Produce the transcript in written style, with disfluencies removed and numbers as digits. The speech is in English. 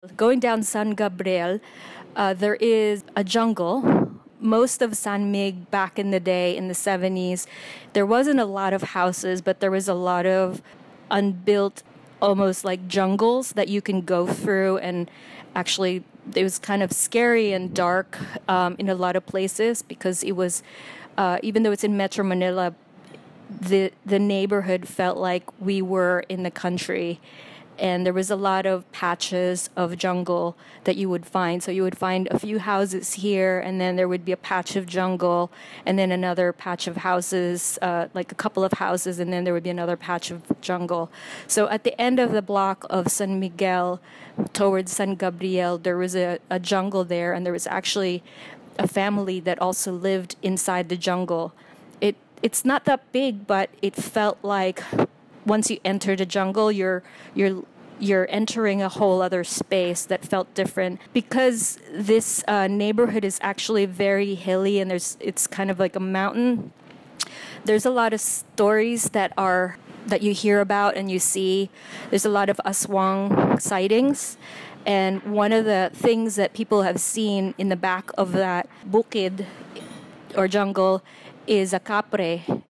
Going down San Gabriel, there is a jungle. Most of San Mig back in the day, in the 70s, there wasn't a lot of houses, but there was a lot of unbuilt, almost like jungles that you can go through. And actually, it was kind of scary and dark in a lot of places because it was, even though it's in Metro Manila, the neighborhood felt like we were in the country, and there was a lot of patches of jungle that you would find. So you would find a few houses here, and then there would be a patch of jungle, and then another patch of houses, like a couple of houses, and then there would be another patch of jungle. So at the end of the block of San Miguel towards San Gabriel, there was a jungle there, and there was actually a family that also lived inside the jungle. It's not that big, but it felt like once you enter the jungle, you're entering a whole other space that felt different because this neighborhood is actually very hilly, and it's kind of like a mountain. There's a lot of stories that you hear about and you see. There's a lot of aswang sightings. And one of the things that people have seen in the back of that bukid or jungle is a kapre.